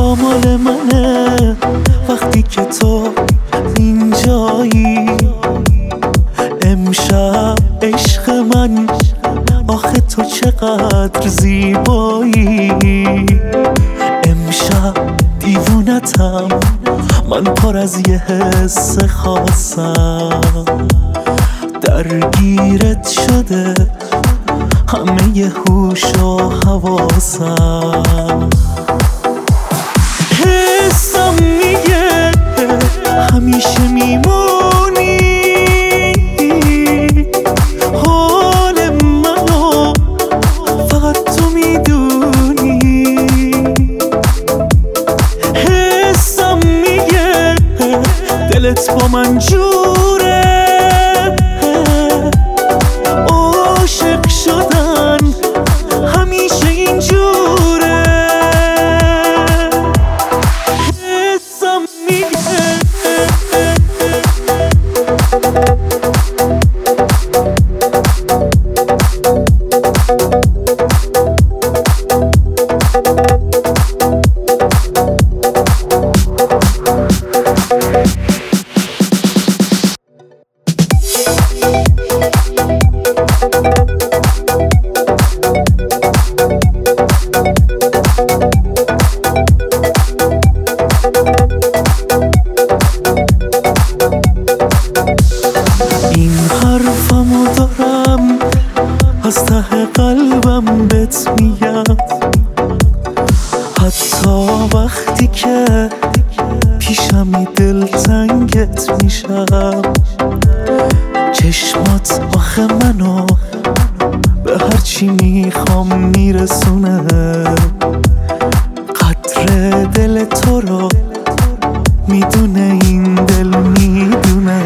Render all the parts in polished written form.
حرفا مال منه وقتی که تو اینجایی. امشب عشق من آخه تو چقدر زیبایی. امشب دیوونتم من پر از یه حس خاصم. درگیرت شده همه ی هوش و حواسم. حسم میگه همیشه میمونی. حال منو فقط تو میدونی. حسم میگه دلت با من جوره. عاشق شدن همیشه اینجوره. حسم میگه این حرفمو دارم از ته قلبم بهت میگم. حتی وقتی که پیشمی دلتنگت میشم. چشمات آخه منو به هرچی میخوام میرسونه. قدر دل تو رو میدونه این دل میدونه.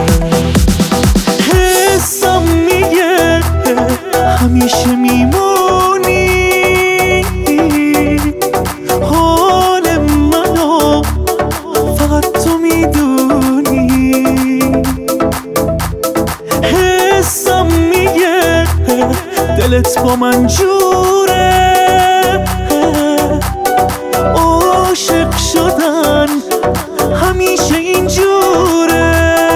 حسم میگه همیشه میمونی. حال منو فقط تو میدونی. حسم میگه دلت با من جوره. عاشق شدن همیشه اینجوره.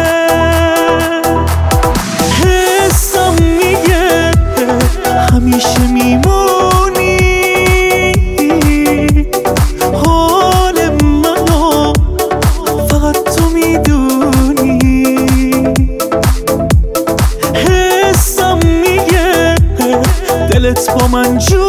حسم میگه همیشه میمونی. حال منو فقط تو میدونی. حسم میگه دلت با من